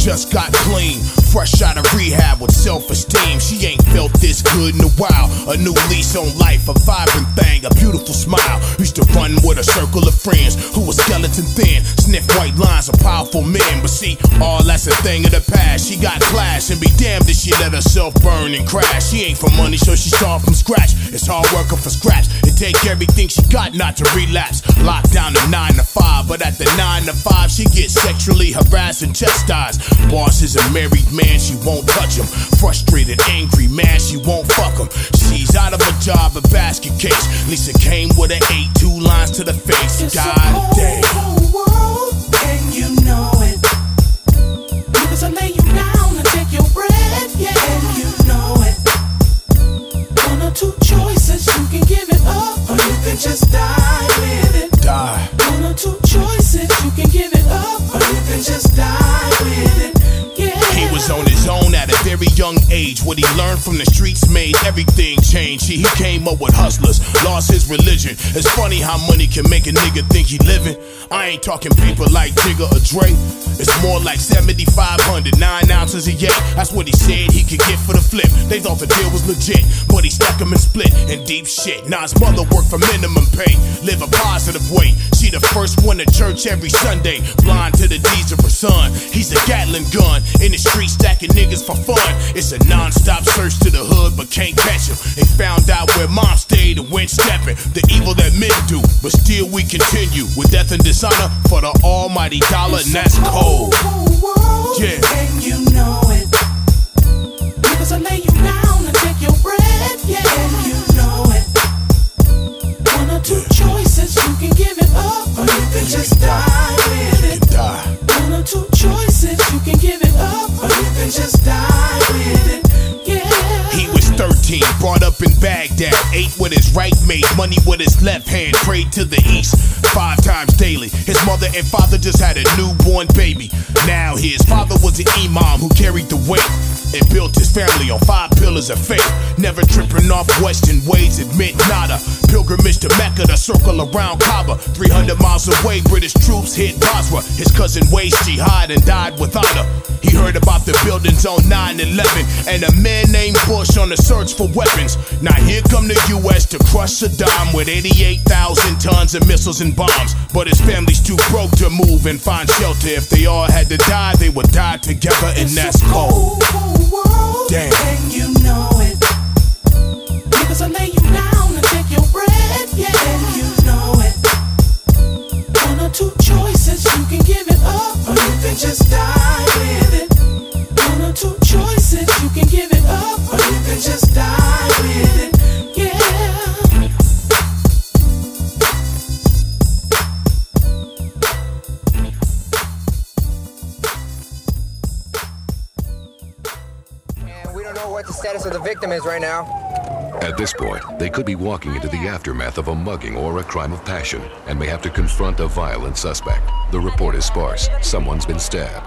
just got clean, fresh out of rehab with self-esteem. She ain't felt this good in a while. A new lease on life, a vibrant thing, a beautiful smile. Used to run with a circle of friends who were skeleton thin, sniff white lines of powerful men. But see, all that's a thing of the past. She got class, and be damned if she let herself burn and crash. She ain't for money, so she start from scratch. It's hard working for scraps. It take everything she got not to relapse. Locked down to 9 to 5, but at the 9 to 5 she gets sexually harassed and chastised. Boss is a married man, she won't touch him. Frustrated, angry, man, she won't fuck him. She's out of a job, a basket case. Lisa came with an 8, 2 lines to the face. It's God damn. Whole world, and you know it. Because I lay you down and take your breath, yeah, and you know it. One or two choices, you can give it up, or you can just die with it. Die. One or two choices, you can give it up, or you can just die with it. Yeah. He was on his own at a very young age. What he learned from the streets made everything change. He came up with hustlers, lost his religion. It's funny how money can make a nigga think he living. I ain't talking paper like Jigga or Dre. It's more like 7,500, 9 ounces a yak. That's what he said he could get for the flip. They thought the deal was legit, but he stacked them and split in deep shit. Now his mother worked for minimum pay, live a positive way. She the first one to church every Sunday, blind to the deeds of her son. He's a Gatling gun, in the street stacking niggas for fun. It's a non-stop search to the hood, but can't catch him. They found out where mom stayed and went stepping. The evil that men do, but still we continue with death and dishonor for the almighty dollar, and that's cold. World, yeah, and you know it. Because I lay you down and take your breath, yeah, and you know it. One or two choices, you can give it up, or you can just die with it. Die. One or two choices, you can give it up, or you can just die with it. Yeah. He was 13, brought up in Baghdad, ate with his right, made money with his left hand, prayed to the east 5 times daily. His mother and father just had a newborn baby. Now his father was an imam who carried the weight and built his family on 5 pillars of faith. Never tripping off Western ways, admit nada. Pilgrimage to Mecca, the circle around Kaaba. 300 miles away, British troops hit Basra. His cousin waged jihad and died with honor. He heard about the buildings on 9/11 and a man named Bush on the search for weapons. Now here come the US to crush Saddam with 88,000 tons of missiles and bombs. But his family's too broke to move and find shelter. If they all had to die, they would die together, and that's cold. World, damn. And you know it. Because I lay you down and take your breath, yeah, and you know it. One or two choices, you can give it up, or you can just die with it. One or two choices, you can give it up, or you can just die with it. Yeah. We don't know what the status of the victim is right now. At this point, they could be walking into the aftermath of a mugging or a crime of passion and may have to confront a violent suspect. The report is sparse. Someone's been stabbed.